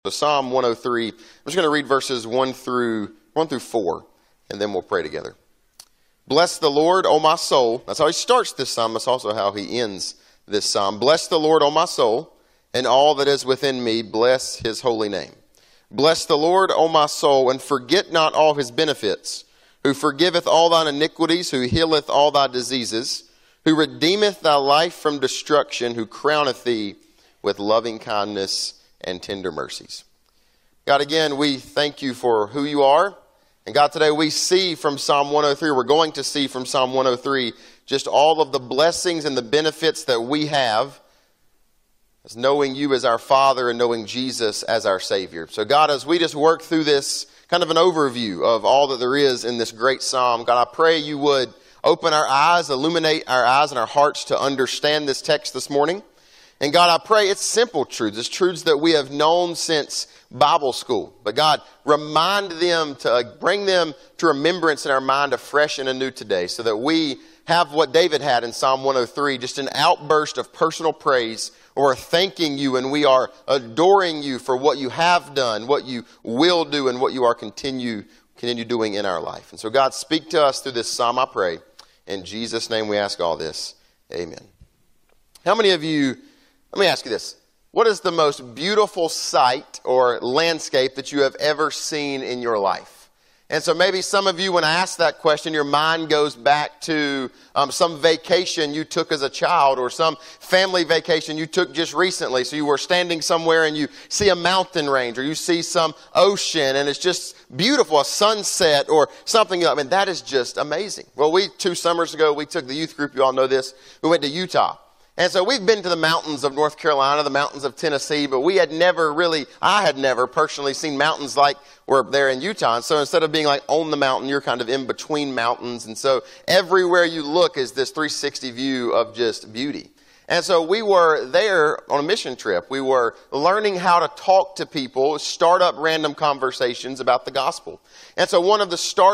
So Psalm 103, I'm just going to read verses 1 through 4, and then we'll pray together. Bless the Lord, O my soul. That's how he starts this psalm. That's also how he ends this psalm. Bless the Lord, O my soul, and all that is within me, bless his holy name. Bless the Lord, O my soul, and forget not all his benefits, who forgiveth all thine iniquities, who healeth all thy diseases, who redeemeth thy life from destruction, who crowneth thee with loving kindness and tender mercies. God, again, we thank you for who you are. And God, today we see from Psalm 103, we're going to see from Psalm 103, just all of the blessings and the benefits that we have as knowing you as our Father and knowing Jesus as our Savior. So God, as we just work through this kind of an overview of all that there is in this great psalm, God, I pray you would open our eyes, illuminate our eyes and our hearts to understand this text this morning. And God, I pray it's simple truths. It's truths that we have known since Bible school. But God, remind them to bring them to remembrance in our mind afresh and anew today so that we have what David had in Psalm 103, just an outburst of personal praise, or thanking you and we are adoring you for what you have done, what you will do, and what you are continue doing in our life. And so God, speak to us through this psalm, I pray. In Jesus' name we ask all this. Amen. How many of you... Let me ask you this. What is the most beautiful sight or landscape that you have ever seen in your life? And so maybe some of you, when I ask that question, your mind goes back to some vacation you took as a child or some family vacation you took just recently. So you were standing somewhere and you see a mountain range or you see some ocean and it's just beautiful, a sunset or something. I mean, that is just amazing. Well, 2 summers ago, we took the youth group. You all know this. We went to Utah. And so we've been to the mountains of North Carolina, the mountains of Tennessee, but I had never personally seen mountains like were there in Utah. And so instead of being like on the mountain, you're kind of in between mountains. And so everywhere you look is this 360 view of just beauty. And so we were there on a mission trip. We were learning how to talk to people, start up random conversations about the gospel. And so one of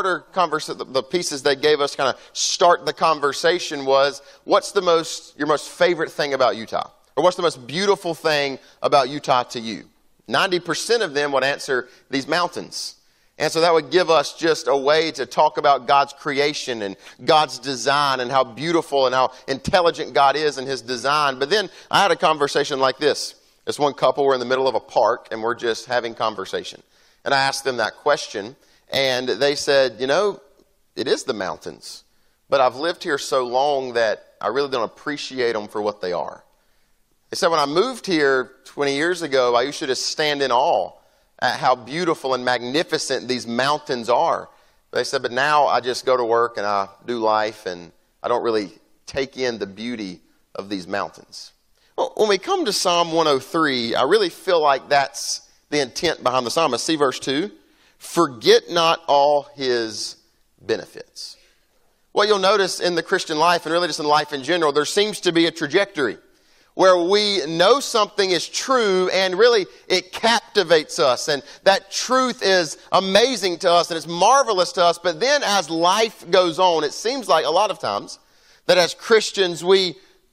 the pieces they gave us kind of start the conversation was, what's your most favorite thing about Utah? Or what's the most beautiful thing about Utah to you? 90% of them would answer these mountains. And so that would give us just a way to talk about God's creation and God's design and how beautiful and how intelligent God is in his design. But then I had a conversation like this. This one couple were in the middle of a park and we're just having conversation. And I asked them that question and they said, it is the mountains. But I've lived here so long that I really don't appreciate them for what they are. They said, when I moved here 20 years ago, I used to just stand in awe at how beautiful and magnificent these mountains are. They said, but now I just go to work and I do life and I don't really take in the beauty of these mountains. Well, when we come to Psalm 103, I really feel like that's the intent behind the psalmist. See verse 2. Forget not all his benefits. What you'll notice in the Christian life and really just in life in general, there seems to be a trajectory where we know something is true and really it captivates us. And that truth is amazing to us and it's marvelous to us. But then as life goes on, it seems like a lot of times that as Christians, we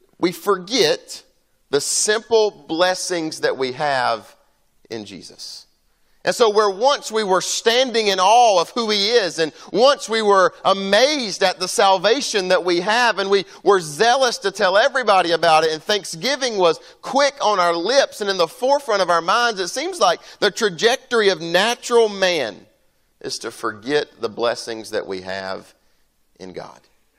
forget the simple blessings that we have in Jesus. And so where once we were standing in awe of who he is, and once we were amazed at the salvation that we have, and we were zealous to tell everybody about it, and thanksgiving was quick on our lips and in the forefront of our minds, it seems like the trajectory of natural man is to forget the blessings that we have in God.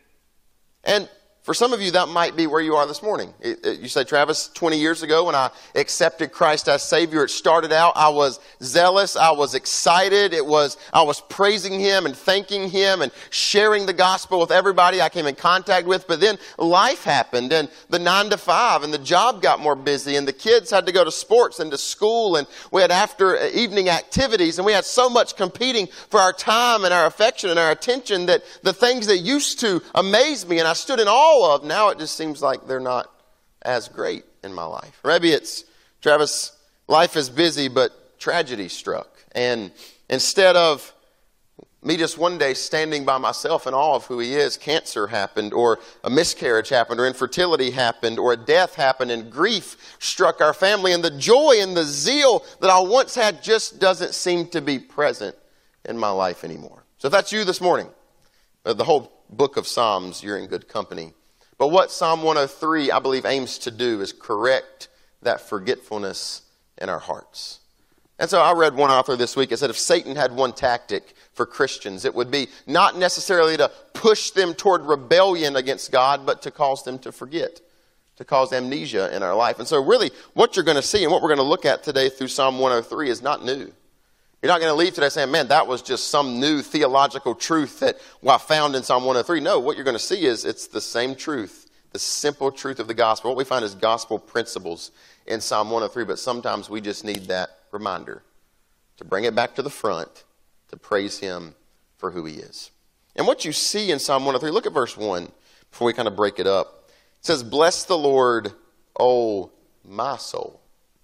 And for some of you, that might be where you are this morning. You say, Travis, 20 years ago when I accepted Christ as Savior, it started out, I was zealous, I was excited, I was praising him and thanking him and sharing the gospel with everybody I came in contact with. But then life happened and the 9 to 5 and the job got more busy and the kids had to go to sports and to school and we had after evening activities and we had so much competing for our time and our affection and our attention that the things that used to amaze me and I stood in awe of, now it just seems like they're not as great in my life. Maybe it's, Travis, life is busy, but tragedy struck. And instead of Me just one day standing by myself in awe of who he is. Cancer happened, or a miscarriage happened, or infertility happened, or a death happened, and grief struck our family. And the joy and the zeal that I once had just doesn't seem to be present in my life anymore. So if that's you this morning, the whole book of Psalms, you're in good company. But what Psalm 103, I believe, aims to do is correct that forgetfulness in our hearts. And so I read one author this week. It said if Satan had one tactic for Christians, it would be not necessarily to push them toward rebellion against God, but to cause them to forget, to cause amnesia in our life. And so really what you're going to see and what we're going to look at today through Psalm 103 is not new. You're not going to leave today saying, man, that was just some new theological truth that I found in Psalm 103. No, what you're going to see is it's the same truth, the simple truth of the gospel. What we find is gospel principles in Psalm 103, but sometimes we just need that reminder to bring it back to the front, to praise him for who he is. And what you see in Psalm 103, look at verse 1 before we kind of break it up. It says, bless the Lord, O my soul.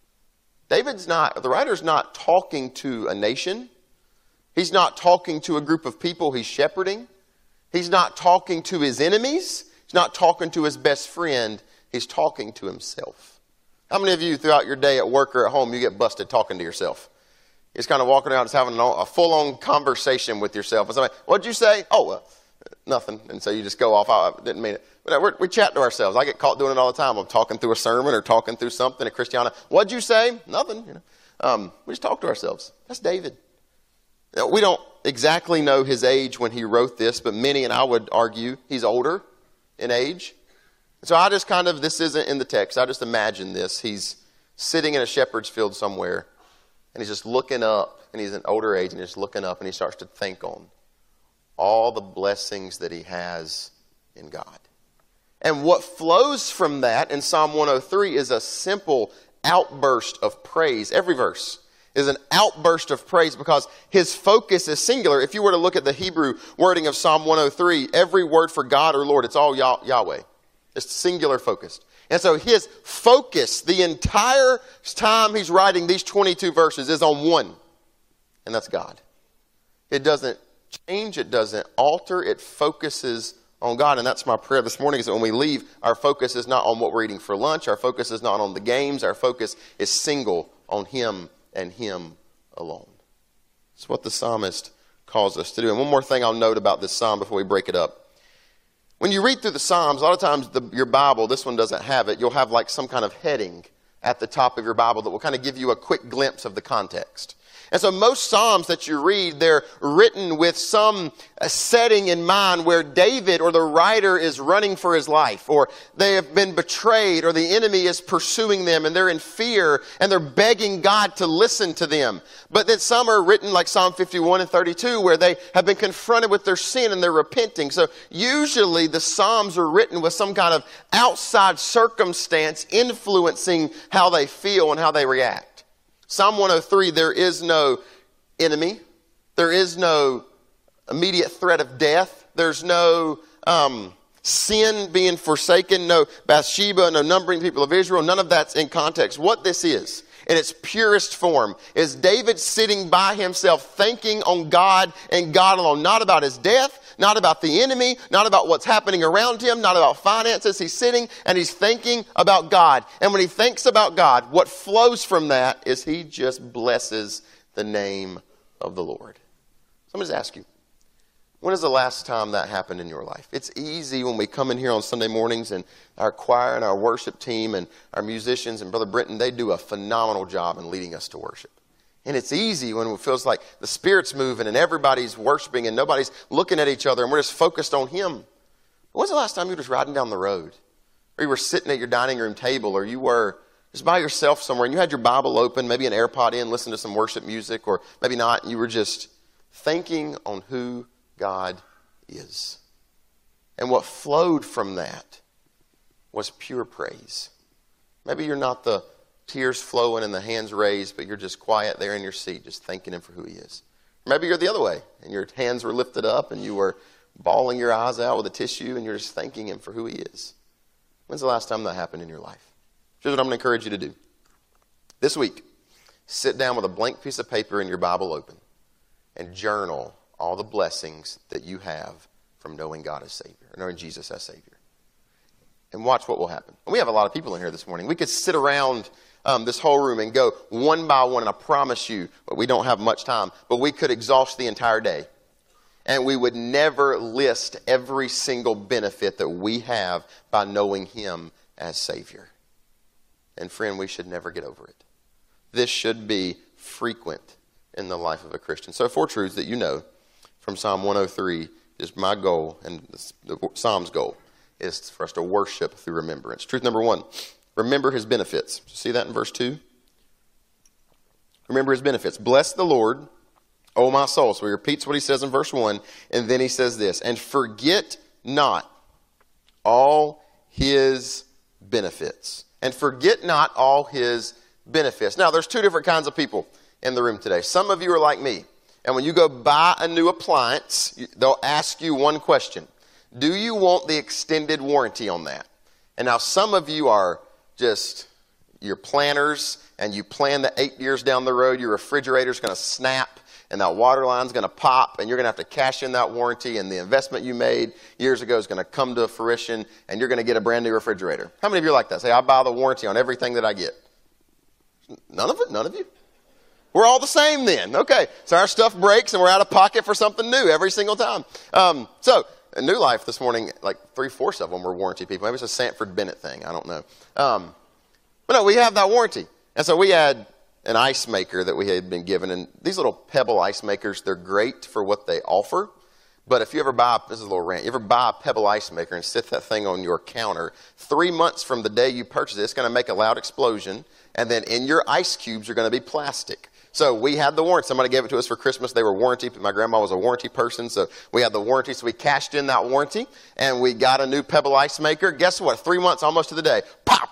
The writer's not talking to a nation. He's not talking to a group of people he's shepherding. He's not talking to his enemies. He's not talking to his best friend. He's talking to himself. How many of you throughout your day at work or at home, you get busted talking to yourself? You're just kind of walking around just having a full-on conversation with yourself. And somebody, what'd you say? Oh, nothing. And so you just go off. I didn't mean it. But we chat to ourselves. I get caught doing it all the time. I'm talking through a sermon or talking through something at Christiana. What'd you say? Nothing. We just talk to ourselves. That's David. We don't exactly know his age when he wrote this, but many, and I would argue, he's older in age. So I just this isn't in the text. I just imagine this. He's sitting in a shepherd's field somewhere, and he's just looking up, and he's an older age, and he's just looking up, and he starts to think on all the blessings that he has in God. And what flows from that in Psalm 103 is a simple outburst of praise. Every verse is an outburst of praise because his focus is singular. If you were to look at the Hebrew wording of Psalm 103, every word for God or Lord, it's all Yahweh. It's singular focused. And so his focus the entire time he's writing these 22 verses is on one, and that's God. It doesn't change. It doesn't alter. It focuses on God. And that's my prayer this morning, is that when we leave, our focus is not on what we're eating for lunch. Our focus is not on the games. Our focus is single on him and him alone. It's what the psalmist calls us to do. And one more thing I'll note about this psalm before we break it up. When you read through the Psalms, a lot of times your Bible, this one doesn't have it, you'll have like some kind of heading at the top of your Bible that will kind of give you a quick glimpse of the context. And so most Psalms that you read, they're written with some setting in mind where David or the writer is running for his life, or they have been betrayed, or the enemy is pursuing them and they're in fear and they're begging God to listen to them. But then some are written like Psalm 51 and 32 where they have been confronted with their sin and they're repenting. So usually the Psalms are written with some kind of outside circumstance influencing how they feel and how they react. Psalm 103, there is no enemy. There is no immediate threat of death. There's no sin being forsaken, no Bathsheba, no numbering people of Israel. None of that's in context. What this is, in its purest form, is David sitting by himself thinking on God and God alone. Not about his death, not about the enemy, not about what's happening around him, not about finances. He's sitting and he's thinking about God. And when he thinks about God, what flows from that is he just blesses the name of the Lord. So I'm going to ask you, when is the last time that happened in your life? It's easy when we come in here on Sunday mornings, and our choir and our worship team and our musicians and Brother Brenton, they do a phenomenal job in leading us to worship. And it's easy when it feels like the Spirit's moving and everybody's worshiping and nobody's looking at each other and we're just focused on Him. When's the last time you were just riding down the road? Or you were sitting at your dining room table, or you were just by yourself somewhere and you had your Bible open, maybe an AirPod in, listening to some worship music, or maybe not, and you were just thinking on who God is. And what flowed from that was pure praise. Maybe you're not the tears flowing and the hands raised, but you're just quiet there in your seat, just thanking Him for who He is. Maybe you're the other way, and your hands were lifted up, and you were bawling your eyes out with a tissue, and you're just thanking Him for who He is. When's the last time that happened in your life? Here's what I'm going to encourage you to do. This week, sit down with a blank piece of paper and your Bible open, and journal all the blessings that you have from knowing God as Savior, or knowing Jesus as Savior. And watch what will happen. We have a lot of people in here this morning. We could sit around this whole room and go one by one, and I promise you, but we don't have much time, but we could exhaust the entire day. And we would never list every single benefit that we have by knowing Him as Savior. And friend, we should never get over it. This should be frequent in the life of a Christian. So 4 truths that you know from Psalm 103 is my goal, and the Psalm's goal is for us to worship through remembrance. Truth number 1, remember His benefits. See that in verse 2? Remember His benefits. Bless the Lord, O my soul. So he repeats what he says in verse 1, and then he says this, and forget not all His benefits. And forget not all His benefits. Now, there's 2 different kinds of people in the room today. Some of you are like me, and when you go buy a new appliance, they'll ask you one question. Do you want the extended warranty on that? And now some of you are just, you're planners, and you plan that 8 years down the road, your refrigerator's going to snap, and that water line's going to pop, and you're going to have to cash in that warranty, and the investment you made years ago is going to come to fruition, and you're going to get a brand new refrigerator. How many of you are like that? Say, I buy the warranty on everything that I get. None of it? None of you? We're all the same then. Okay, so our stuff breaks, and we're out of pocket for something new every single time. So, in New Life this morning, like 3/4 of them were warranty people. Maybe it's a Sanford Bennett thing. I don't know. But no, we have that warranty. And so we had an ice maker that we had been given. And these little Pebble ice makers, they're great for what they offer. But if you ever buy, this is a little rant, you ever buy a Pebble ice maker and sit that thing on your counter, 3 months from the day you purchase it, it's going to make a loud explosion. And then in your ice cubes are going to be plastic. So we had the warranty. Somebody gave it to us for Christmas. They were warranty. My grandma was a warranty person, so we had the warranty. So we cashed in that warranty, and we got a new Pebble ice maker. Guess what? 3 months, almost to the day, pop!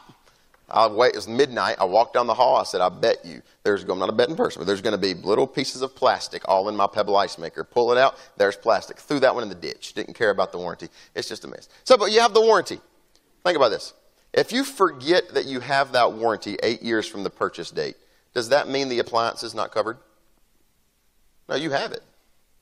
It was midnight. I walked down the hall. I said, I bet you I'm not a betting person, but there's going to be little pieces of plastic all in my Pebble ice maker. Pull it out. There's plastic. Threw that one in the ditch. Didn't care about the warranty. It's just a mess. So, but you have the warranty. Think about this. If you forget that you have that warranty 8 years from the purchase date, does that mean the appliance is not covered? No, you have it.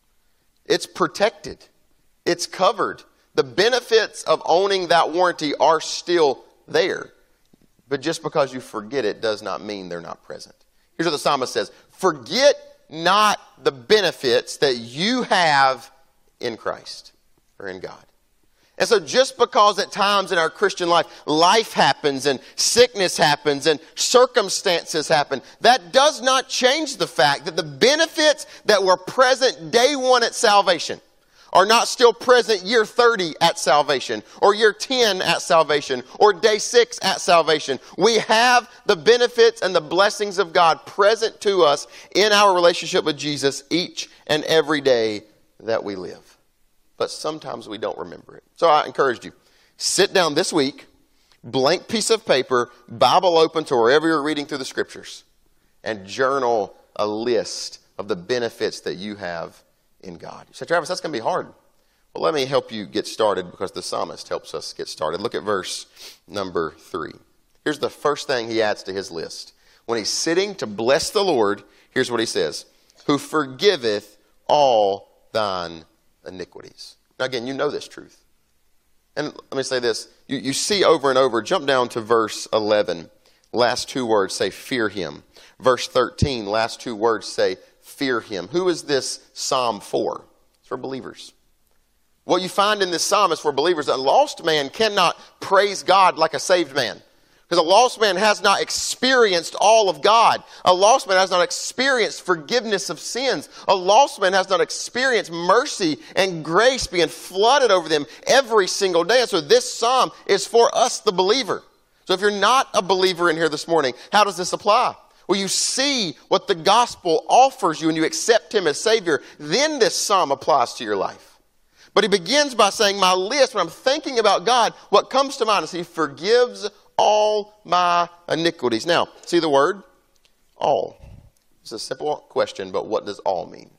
It's protected. It's covered. The benefits of owning that warranty are still there. But just because you forget it does not mean they're not present. Here's what the psalmist says. Forget not the benefits that you have in Christ or in God. And so just because at times in our Christian life happens and sickness happens and circumstances happen, that does not change the fact that the benefits that were present day 1 at salvation are not still present year 30 at salvation, or year 10 at salvation, or day 6 at salvation. We have the benefits and the blessings of God present to us in our relationship with Jesus each and every day that we live. But sometimes we don't remember it. So I encourage you, sit down this week, blank piece of paper, Bible open to wherever you're reading through the Scriptures, and journal a list of the benefits that you have in God. You say, Travis, that's going to be hard. Well, let me help you get started because the psalmist helps us get started. Look at verse number 3. Here's the first thing he adds to his list. When he's sitting to bless the Lord, here's what he says. Who forgiveth all thine iniquities. Now again, you know this truth. And let me say this. You see over and over, jump down to verse 11. Last 2 words say, fear him. Verse 13, last 2 words say, fear him. Who is this psalm for? It's for believers. What you find in this psalm is for believers. A lost man cannot praise God like a saved man. Because a lost man has not experienced all of God. A lost man has not experienced forgiveness of sins. A lost man has not experienced mercy and grace being flooded over them every single day. And so this psalm is for us, the believer. So if you're not a believer in here this morning, how does this apply? Well, you see what the gospel offers you and you accept him as Savior, then this psalm applies to your life. But he begins by saying, my list, when I'm thinking about God, what comes to mind is he forgives all my iniquities. Now, see the word? All. It's a simple question, but what does all mean?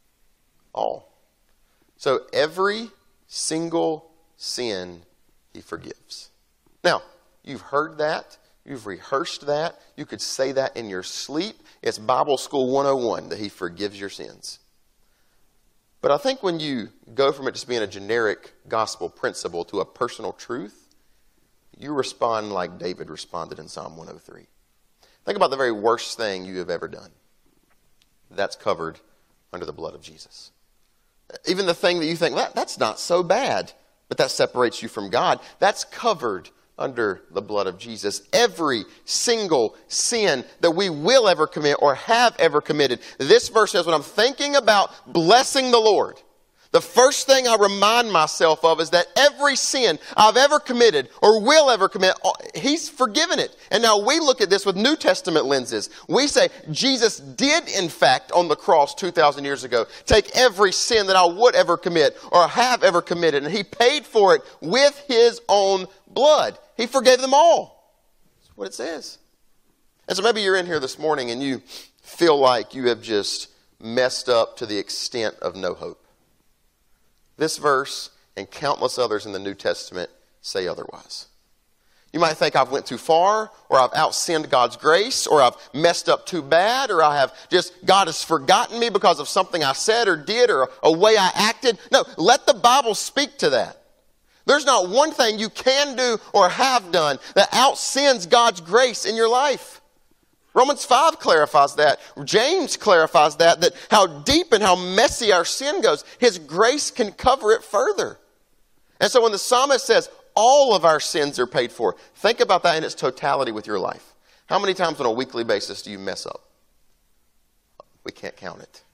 All. So every single sin he forgives. Now, you've heard that. You've rehearsed that. You could say that in your sleep. It's Bible School 101 that he forgives your sins. But I think when you go from it just being a generic gospel principle to a personal truth, you respond like David responded in Psalm 103. Think about the very worst thing you have ever done. That's covered under the blood of Jesus. Even the thing that you think, that's not so bad, but that separates you from God, that's covered under the blood of Jesus. Every single sin that we will ever commit or have ever committed. This verse says, when I'm thinking about blessing the Lord, the first thing I remind myself of is that every sin I've ever committed or will ever commit, He's forgiven it. And now we look at this with New Testament lenses. We say Jesus did, in fact, on the cross 2,000 years ago, take every sin that I would ever commit or have ever committed, and He paid for it with His own blood. He forgave them all. That's what it says. And so maybe you're in here this morning and you feel like you have just messed up to the extent of no hope. This verse and countless others in the New Testament say otherwise. You might think I've went too far, or I've outsinned God's grace, or I've messed up too bad, or God has forgotten me because of something I said or did or a way I acted. No, let the Bible speak to that. There's not one thing you can do or have done that outsins God's grace in your life. Romans 5 clarifies that. James clarifies that how deep and how messy our sin goes, His grace can cover it further. And so when the psalmist says all of our sins are paid for, think about that in its totality with your life. How many times on a weekly basis do you mess up? We can't count it.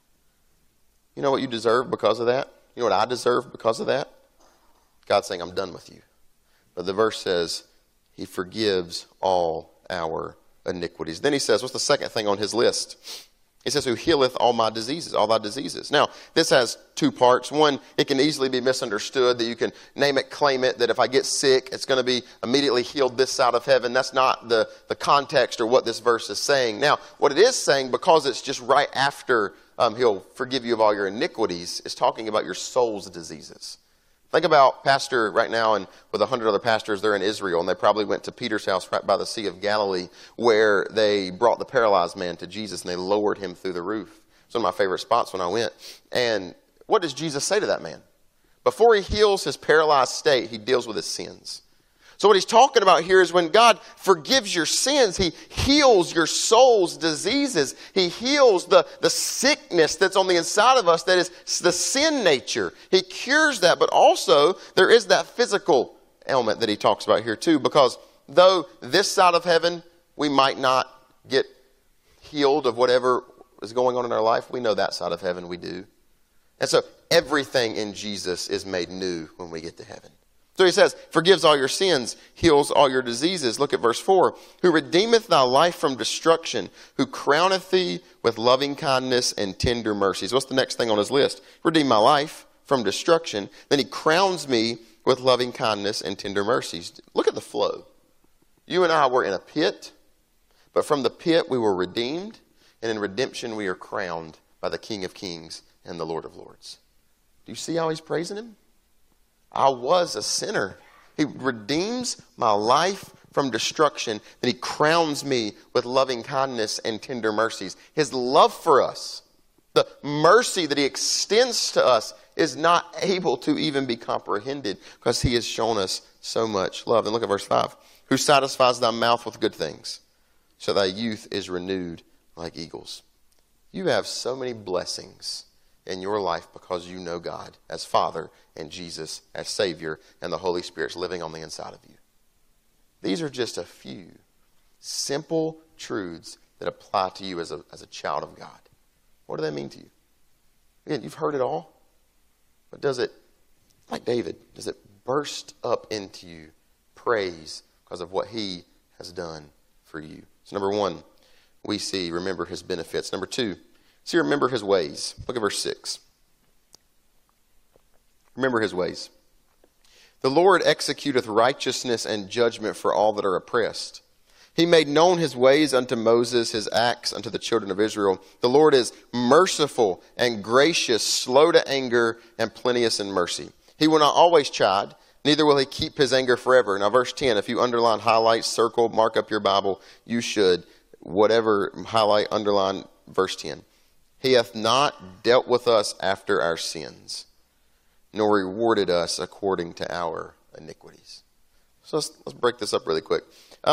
You know what you deserve because of that? You know what I deserve because of that? God's saying, I'm done with you. But the verse says, He forgives all our iniquities. Then He says, what's the second thing on His list? He says, who healeth all my diseases, all thy diseases. Now, this has two parts. One, it can easily be misunderstood that you can name it, claim it, that if I get sick, it's going to be immediately healed this side of heaven. That's not the context or what this verse is saying. Now, what it is saying, because it's just right after He'll forgive you of all your iniquities, is talking about your soul's diseases. Think about pastor right now and with 100 other pastors, they're in Israel, and they probably went to Peter's house right by the Sea of Galilee where they brought the paralyzed man to Jesus and they lowered him through the roof. It's one of my favorite spots when I went. And what does Jesus say to that man? Before He heals his paralyzed state, He deals with his sins. So what He's talking about here is when God forgives your sins, He heals your soul's diseases. He heals the sickness that's on the inside of us that is the sin nature. He cures that, but also there is that physical ailment that He talks about here too, because though this side of heaven we might not get healed of whatever is going on in our life, we know that side of heaven we do. And so everything in Jesus is made new when we get to heaven. So He says, forgives all your sins, heals all your diseases. Look at verse 4. Who redeemeth thy life from destruction, who crowneth thee with loving kindness and tender mercies. What's the next thing on His list? Redeem my life from destruction. Then He crowns me with loving kindness and tender mercies. Look at the flow. You and I were in a pit, but from the pit we were redeemed, and in redemption we are crowned by the King of Kings and the Lord of Lords. Do you see how He's praising Him? I was a sinner. He redeems my life from destruction. Then He crowns me with loving kindness and tender mercies. His love for us, the mercy that He extends to us, is not able to even be comprehended because He has shown us so much love. And look at verse 5. Who satisfies thy mouth with good things, so thy youth is renewed like eagles. You have so many blessings in your life because you know God as Father and Jesus as Savior and the Holy Spirit's living on the inside of you. These are just a few simple truths that apply to you as a child of God. What do they mean to you? Again, you've heard it all, but does it, like David, does it burst up into you praise because of what He has done for you? So number one, we see, remember His benefits. Number two, see, remember His ways. Look at verse 6. Remember His ways. The Lord executeth righteousness and judgment for all that are oppressed. He made known His ways unto Moses, His acts unto the children of Israel. The Lord is merciful and gracious, slow to anger, and plenteous in mercy. He will not always chide, neither will He keep His anger forever. Now verse 10, if you underline, highlight, circle, mark up your Bible, you should. Whatever, highlight, underline, verse 10. He hath not dealt with us after our sins, nor rewarded us according to our iniquities. So let's break this up really quick.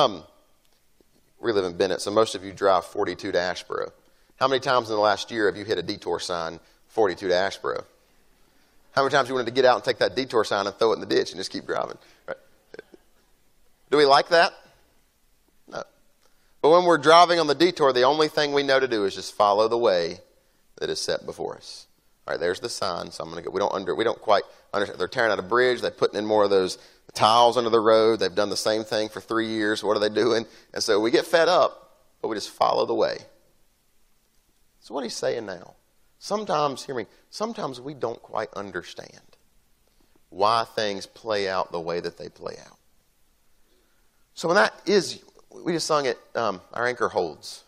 We live in Bennett, so most of you drive 42 to Asheboro. How many times in the last year have you hit a detour sign 42 to Asheboro? How many times you wanted to get out and take that detour sign and throw it in the ditch and just keep driving? Right? Do we like that? No. But when we're driving on the detour, the only thing we know to do is just follow the way that is set before us. All right, there's the sign, so I'm going to go. We don't quite understand. They're tearing out a bridge. They're putting in more of those tiles under the road. They've done the same thing for 3 years. What are they doing? And so we get fed up, but we just follow the way. So what he's saying now, sometimes we don't quite understand why things play out the way that they play out. So when we just sung it, Our Anchor Holds.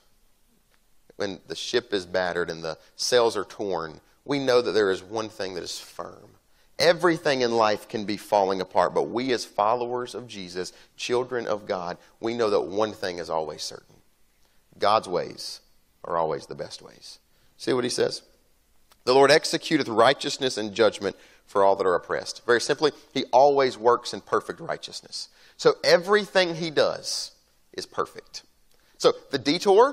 When the ship is battered and the sails are torn, we know that there is one thing that is firm. Everything in life can be falling apart, but we as followers of Jesus, children of God, we know that one thing is always certain. God's ways are always the best ways. See what he says? The Lord executeth righteousness and judgment for all that are oppressed. Very simply, he always works in perfect righteousness. So everything he does is perfect. So the detour,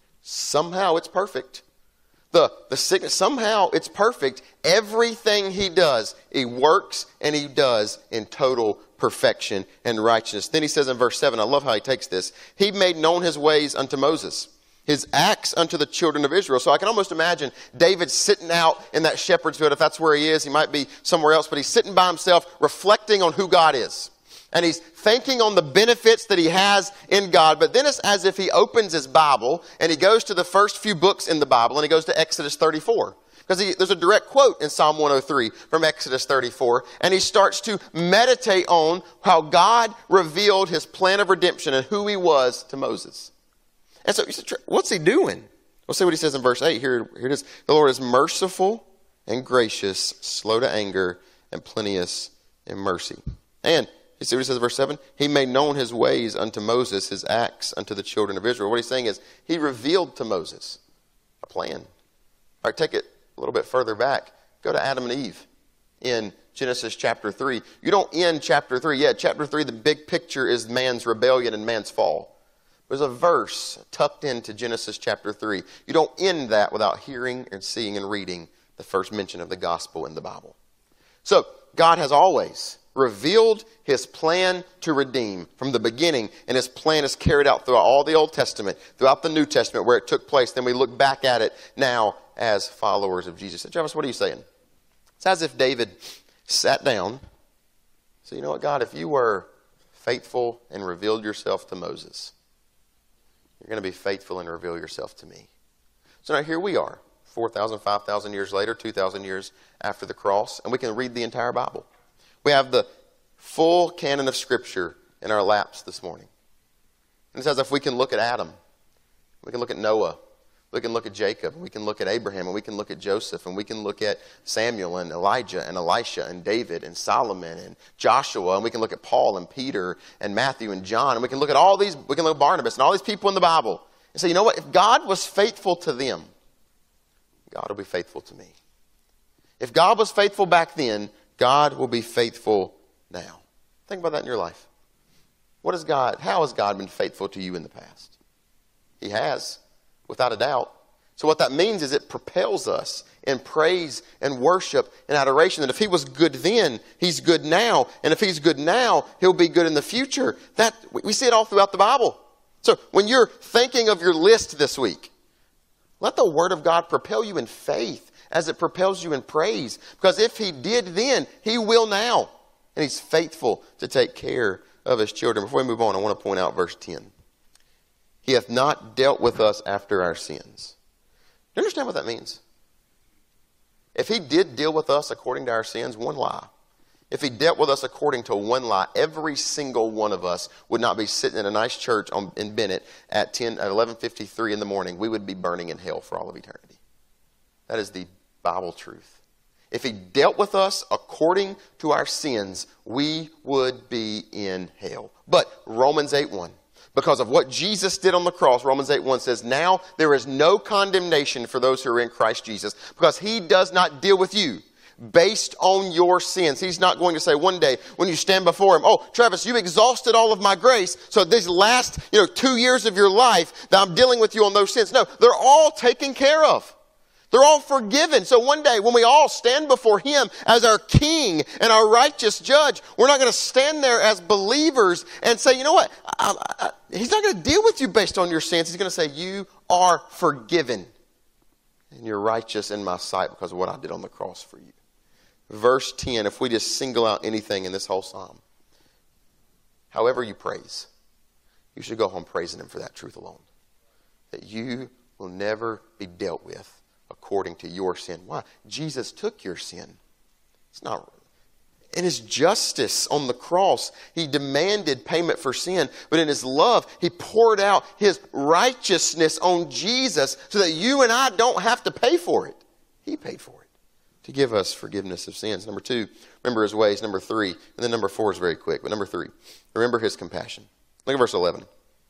somehow it's perfect. The sickness, somehow it's perfect. Everything he does, he works and he does in total perfection and righteousness. Then he says in verse 7, I love how he takes this. He made known his ways unto Moses, his acts unto the children of Israel. So I can almost imagine David sitting out in that shepherd's field. If that's where he is, he might be somewhere else, but he's sitting by himself reflecting on who God is. And he's thinking on the benefits that he has in God. But then it's as if he opens his Bible and he goes to the first few books in the Bible and he goes to Exodus 34. Because there's a direct quote in Psalm 103 from Exodus 34. And he starts to meditate on how God revealed his plan of redemption and who he was to Moses. And so you said, what's he doing? We'll see what he says in verse 8. Here it is. The Lord is merciful and gracious, slow to anger, and plenteous in mercy. And you see what he says in verse 7? He made known his ways unto Moses, his acts unto the children of Israel. What he's saying is he revealed to Moses a plan. All right, take it a little bit further back. Go to Adam and Eve in Genesis chapter 3. You don't end chapter 3 yet. Chapter 3, the big picture is man's rebellion and man's fall. There's a verse tucked into Genesis chapter 3. You don't end that without hearing and seeing and reading the first mention of the gospel in the Bible. So God has always revealed his plan to redeem from the beginning, and his plan is carried out throughout all the Old Testament, throughout the New Testament where it took place. Then we look back at it now as followers of Jesus. Travis, what are you saying? It's as if David sat down. So you know what, God, if you were faithful and revealed yourself to Moses, you're going to be faithful and reveal yourself to me. So now here we are, 4,000, 5,000 years later, 2,000 years after the cross, and we can read the entire Bible. We have the full canon of Scripture in our laps this morning. And it's as if we can look at Adam, we can look at Noah, we can look at Jacob, we can look at Abraham, and we can look at Joseph, and we can look at Samuel and Elijah and Elisha and David and Solomon and Joshua, and we can look at Paul and Peter and Matthew and John, and we can look at all these, we can look at Barnabas and all these people in the Bible and say, you know what, if God was faithful to them, God will be faithful to me. If God was faithful back then, God will be faithful now. Think about that in your life. How has God been faithful to you in the past? He has, without a doubt. So what that means is it propels us in praise and worship and adoration that if he was good then, he's good now. And if he's good now, he'll be good in the future. We see it all throughout the Bible. So when you're thinking of your list this week, let the Word of God propel you in faith as it propels you in praise. Because if he did then, he will now. And he's faithful to take care of his children. Before we move on, I want to point out verse 10. He hath not dealt with us after our sins. Do you understand what that means? If he did deal with us according to our sins, one lie. If he dealt with us according to one lie, every single one of us would not be sitting in a nice church in Bennett at 11:53 in the morning. We would be burning in hell for all of eternity. That is the Bible truth. If he dealt with us according to our sins, we would be in hell. But Romans 8:1. Because of what Jesus did on the cross, Romans 8:1 says, now there is no condemnation for those who are in Christ Jesus, because he does not deal with you based on your sins. He's not going to say one day when you stand before him, oh, Travis, you exhausted all of my grace, so these last 2 years of your life that I'm dealing with you on those sins. No, they're all taken care of. They're all forgiven. So one day when we all stand before him as our king and our righteous judge, we're not going to stand there as believers and say, you know what, he's not going to deal with you based on your sins. He's going to say, you are forgiven and you're righteous in my sight because of what I did on the cross for you. Verse 10, if we just single out anything in this whole psalm, however you praise, you should go home praising him for that truth alone. That you will never be dealt with according to your sin. Why? Jesus took your sin. It's not. In his justice on the cross, he demanded payment for sin. But in his love, he poured out his righteousness on Jesus so that you and I don't have to pay for it. He paid for it to give us forgiveness of sins. Number 2, remember his ways. Number 3, and then number 4 is very quick. But number 3, remember his compassion. Look at verse 11.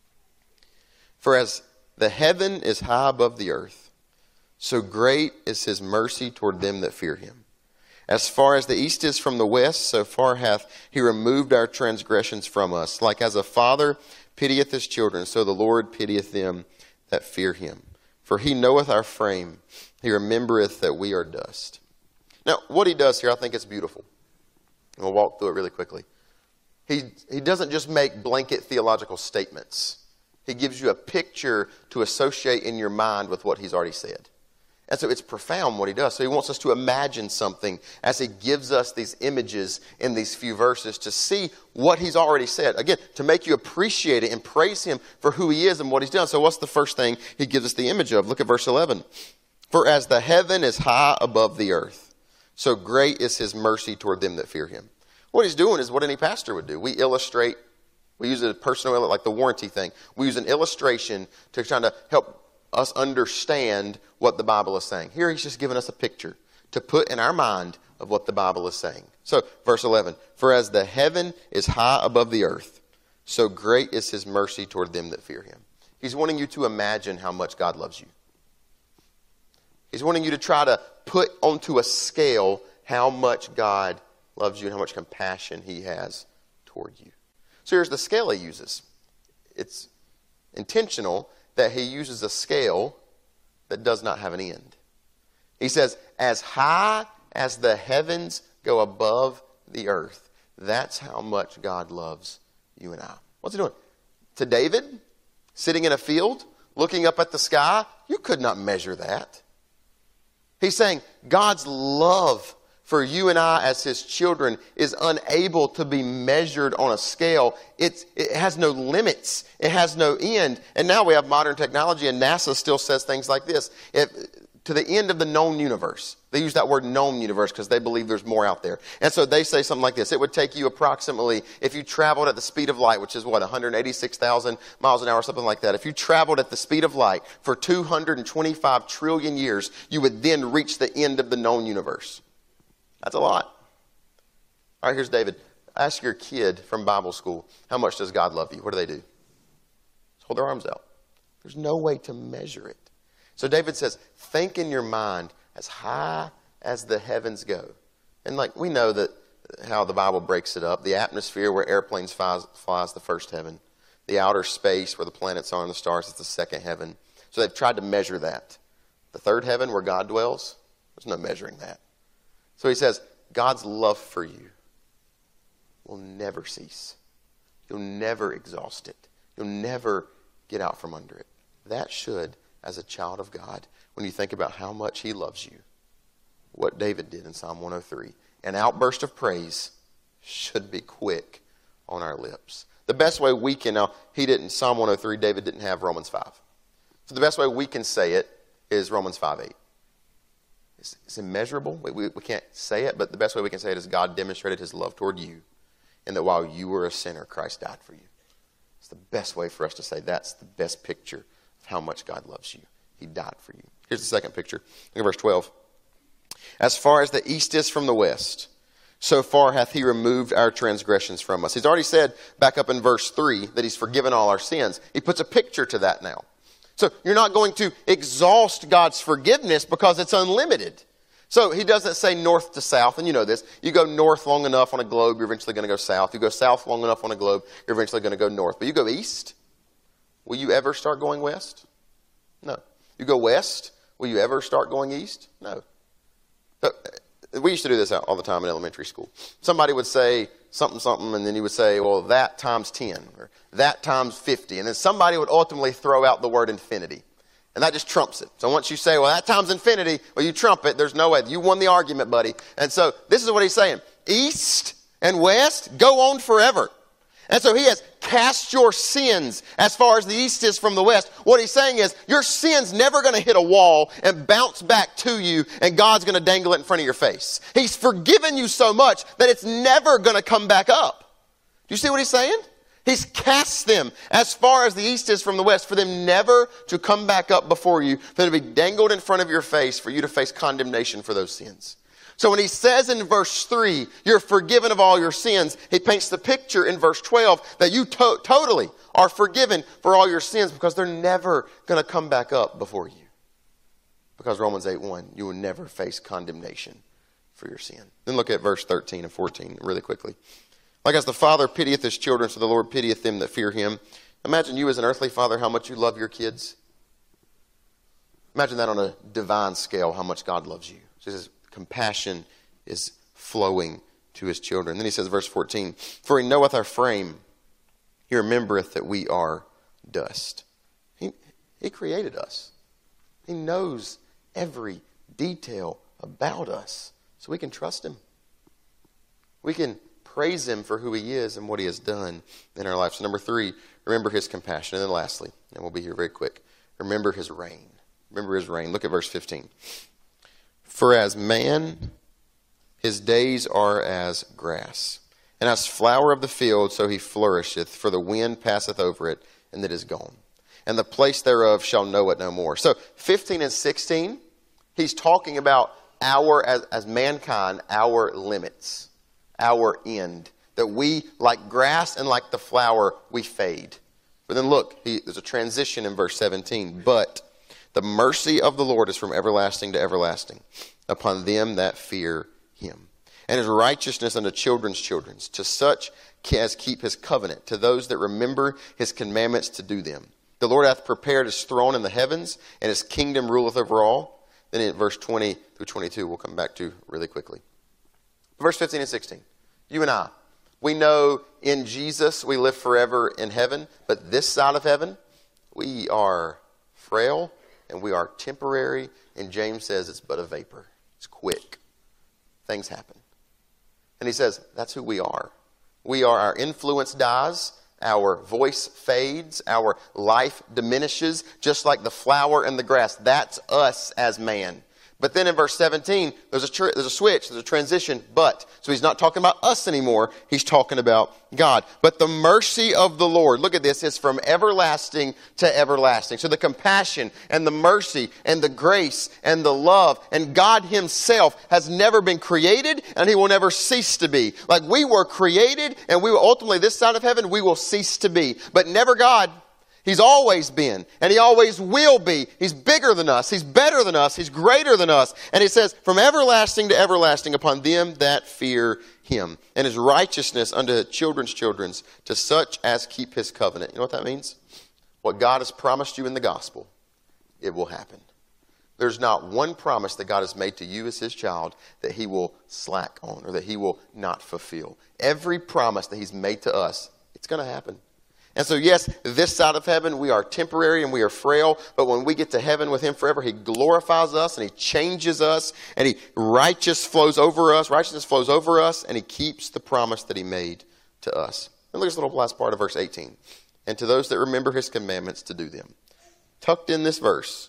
For as the heaven is high above the earth, so great is his mercy toward them that fear him. As far as the east is from the west, so far hath he removed our transgressions from us. Like as a father pitieth his children, so the Lord pitieth them that fear him. For he knoweth our frame. He remembereth that we are dust. Now, what he does here, I think it's beautiful. And we'll walk through it really quickly. He doesn't just make blanket theological statements. He gives you a picture to associate in your mind with what he's already said. And so it's profound what he does. So he wants us to imagine something as he gives us these images in these few verses to see what he's already said. Again, to make you appreciate it and praise him for who he is and what he's done. So what's the first thing he gives us the image of? Look at verse 11. For as the heaven is high above the earth, so great is his mercy toward them that fear him. What he's doing is what any pastor would do. We illustrate, we use a personal, like the warranty thing. We use an illustration to try to help us understand what the Bible is saying. Here he's just giving us a picture to put in our mind of what the Bible is saying. So, verse 11, for as the heaven is high above the earth, so great is his mercy toward them that fear him. He's wanting you to imagine how much God loves you. He's wanting you to try to put onto a scale how much God loves you and how much compassion he has toward you. So here's the scale he uses. It's intentional that he uses a scale that does not have an end. He says, as high as the heavens go above the earth, that's how much God loves you and I. What's he doing? To David, sitting in a field, looking up at the sky, you could not measure that. He's saying God's love for you and I as his children is unable to be measured on a scale. It has no limits. It has no end. And now we have modern technology, and NASA still says things like this. To the end of the known universe. They use that word known universe because they believe there's more out there. And so they say something like this. It would take you approximately, if you traveled at the speed of light, which is what, 186,000 miles an hour, something like that. If you traveled at the speed of light for 225 trillion years, you would then reach the end of the known universe. That's a lot. All right, here's David. Ask your kid from Bible school, how much does God love you? What do? Just hold their arms out. There's no way to measure it. So David says, think in your mind as high as the heavens go. And like we know that how the Bible breaks it up. The atmosphere where airplanes flies the first heaven. The outer space where the planets are and the stars is the second heaven. So they've tried to measure that. The third heaven where God dwells, there's no measuring that. So he says, God's love for you will never cease. You'll never exhaust it. You'll never get out from under it. That should, as a child of God, when you think about how much he loves you, what David did in Psalm 103, an outburst of praise should be quick on our lips. The best way we can, now he didn't, Psalm 103, David didn't have Romans 5. So the best way we can say it is Romans 5:8. It's immeasurable. We can't say it, but the best way we can say it is God demonstrated his love toward you, and that while you were a sinner, Christ died for you. It's the best way for us to say that's the best picture of how much God loves you. He died for you. Here's the second picture. Look at verse 12. As far as the east is from the west, so far hath he removed our transgressions from us. He's already said back up in verse 3 that he's forgiven all our sins. He puts a picture to that now. So you're not going to exhaust God's forgiveness because it's unlimited. So he doesn't say north to south, and you know this. You go north long enough on a globe, you're eventually going to go south. You go south long enough on a globe, you're eventually going to go north. But you go east, will you ever start going west? No. You go west, will you ever start going east? No. We used to do this all the time in elementary school. Somebody would say something, and then you would say, well, that times 10, or that times 50. And then somebody would ultimately throw out the word infinity. And that just trumps it. So once you say, well, that times infinity, well, you trump it. There's no way. You won the argument, buddy. And so this is what he's saying. East and west, go on forever. And so he has cast your sins as far as the east is from the west. What he's saying is your sin's never going to hit a wall and bounce back to you, and God's going to dangle it in front of your face. He's forgiven you so much that it's never going to come back up. Do you see what he's saying? He's cast them as far as the east is from the west for them never to come back up before you, for them to be dangled in front of your face for you to face condemnation for those sins. So when he says in verse 3, you're forgiven of all your sins, he paints the picture in verse 12 that you totally are forgiven for all your sins because they're never going to come back up before you. Because Romans 8:1, you will never face condemnation for your sin. Then look at verse 13 and 14 really quickly. Like as the Father pitieth his children, so the Lord pitieth them that fear him. Imagine you as an earthly father, how much you love your kids. Imagine that on a divine scale, how much God loves you. So he says, compassion is flowing to his children. Then he says, verse 14, for he knoweth our frame. He remembereth that we are dust. He created us. He knows every detail about us. So we can trust him. We can praise him for who he is and what he has done in our life. So number 3, remember his compassion. And then lastly, and we'll be here very quick, remember his reign. Remember his reign. Look at verse 15. For as man, his days are as grass, and as flower of the field, so he flourisheth, for the wind passeth over it, and it is gone. And the place thereof shall know it no more. So 15 and 16, he's talking about as mankind, our limits, our end. That we, like grass and like the flower, we fade. But then look, there's a transition in verse 17. But the mercy of the Lord is from everlasting to everlasting upon them that fear him. And his righteousness unto children's children, to such as keep his covenant, to those that remember his commandments to do them. The Lord hath prepared his throne in the heavens, and his kingdom ruleth over all. Then in verse 20 through 22, we'll come back to really quickly. Verse 15 and 16. You and I, we know in Jesus we live forever in heaven, but this side of heaven, we are frail and we are temporary, and James says it's but a vapor. It's quick. Things happen. And he says that's who we are. Our influence dies, our voice fades, our life diminishes, just like the flower and the grass. That's us as man. But then in verse 17, there's a switch, there's a transition, but. So he's not talking about us anymore, he's talking about God. But the mercy of the Lord, look at this, is from everlasting to everlasting. So the compassion and the mercy and the grace and the love and God himself has never been created and he will never cease to be. Like we were created and we will ultimately, this side of heaven, we will cease to be. But never God. He's always been, and he always will be. He's bigger than us. He's better than us. He's greater than us. And it says, from everlasting to everlasting upon them that fear him. And his righteousness unto children's children's, to such as keep his covenant. You know what that means? What God has promised you in the gospel, it will happen. There's not one promise that God has made to you as his child that he will slack on or that he will not fulfill. Every promise that he's made to us, it's going to happen. And so, yes, this side of heaven, we are temporary and we are frail. But when we get to heaven with him forever, he glorifies us and he changes us. And righteousness flows over us. And he keeps the promise that he made to us. And look at this little last part of verse 18. And to those that remember his commandments to do them. Tucked in this verse,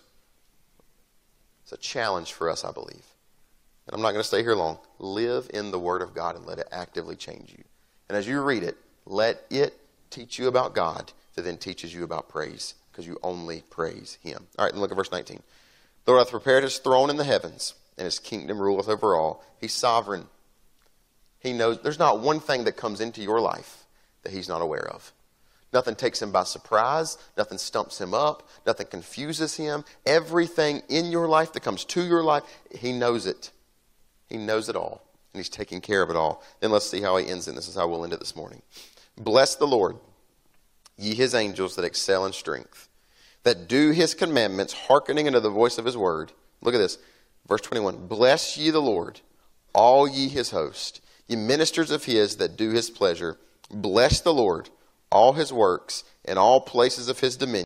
it's a challenge for us, I believe. And I'm not going to stay here long. Live in the word of God and let it actively change you. And as you read it, let it teach you about God that then teaches you about praise, because you only praise him. All right, and look at verse 19. The Lord hath prepared his throne in the heavens, and his kingdom ruleth over all. He's sovereign. He knows there's not one thing that comes into your life that he's not aware of. Nothing takes him by surprise. Nothing stumps him up. Nothing confuses him. Everything in your life that comes to your life, he knows it. He knows it all. And he's taking care of it all. Then let's see how he ends in. This is how we'll end it this morning. Bless the Lord, ye his angels that excel in strength, that do his commandments, hearkening unto the voice of his word. Look at this. Verse 21. Bless ye the Lord, all ye his host, ye ministers of his that do his pleasure. Bless the Lord, all his works, and all places of his dominion.